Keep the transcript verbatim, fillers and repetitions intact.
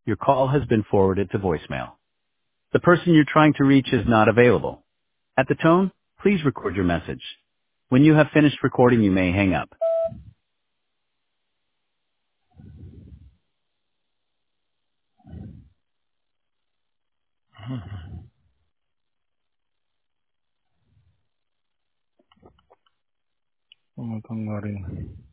Your call has been forwarded to voicemail. The person you're trying to reach is not available. At the tone, please record your message. When you have finished recording, you may hang up. Selamat pagi.